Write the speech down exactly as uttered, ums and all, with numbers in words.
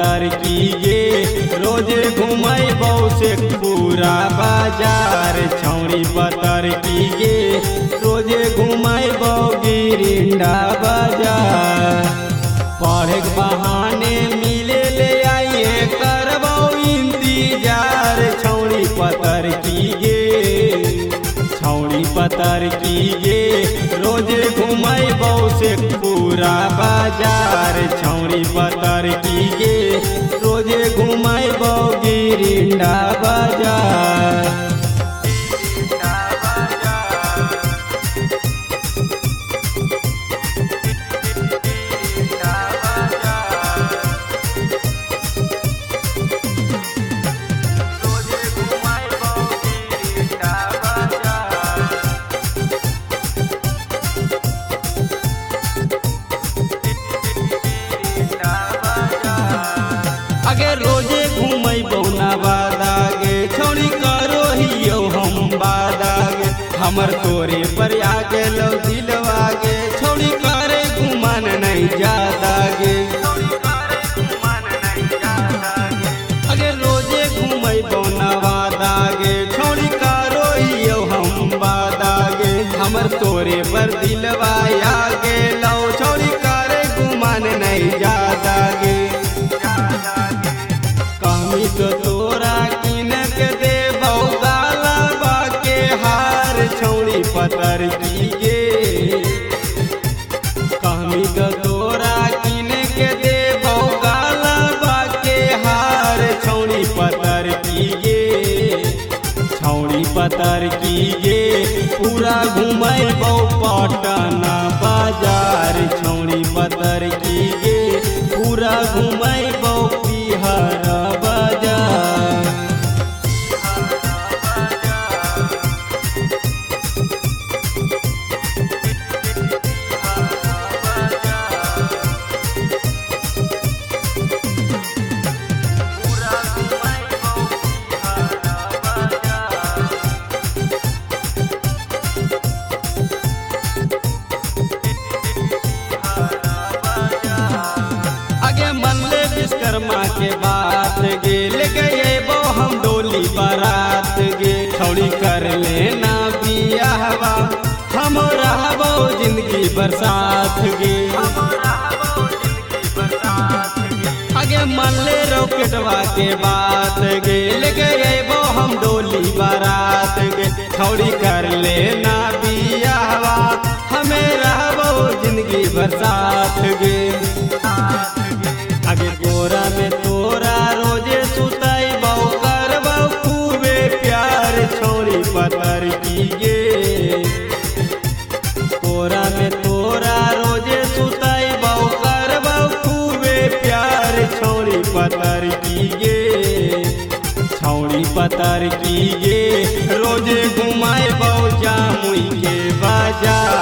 पतर की गे रोजे घुमैबौ से पूरा बाजार। छौड़ी पतर की गे रोजे घुमैबौ गिरिंडा बाजार। पढ़े के बहाने मिले ले आइए करबौ इंतजार। छौड़ी पतर की गे छौड़ी पतर की गे रोजे घुमैबौ से पूरा बाजार। छौड़ी पतर की गे रोजे घुमैबौ गिरिंडा बाजार। आगे रोजे घुमैबौ नवादा गे छौड़ी करो हियो हम वादा गे। हमर तोरे पर आ गेलौ दिलवा गे छौड़ी करे घुमान नहीं जादा गे। आगे रोजे घुमैबौ नवादा गे छौड़ी करो हियो हम वादा गे। हमर तोरे पर दिलवा आ गेलौ छौड़ी करे घुमान नहीं जादा गे। तो तोरा किन के देबौ गालबा के हार। छौड़ी पतर की गे कहमी तो तोरा किन के देबौ गालबा के हार। छौड़ी पतर की गे छौड़ी पतर की गे पूरा घुमैबौ पटना बाजार। छौड़ी पतर की गे पूरा घुमैबौ बिहार विश्वकर्मा के बात गे लेके अइबौ हम डोली बारात गे। छौड़ी कर लेना बियाहवा हम रहबौ जिंदगी बरसात गे। आगे मन ले रॉकेटवा के बात गे लेके अइबौ हम डोली बारात गे। छौड़ी कर लेना बियाहवा हमें रहबौ जिंदगी बरसात गे। आगे गोरा में तोरा रोजे सुतैबौ करबौ खूबे प्यार। छौड़ी पतर की गे गोरा में तोरा रोजे सुतैबौ करबौ खूबे प्यार। छौड़ी पतर की गे छौड़ी पतर की गे रोजे घुमैबौ जामुई के बाजार।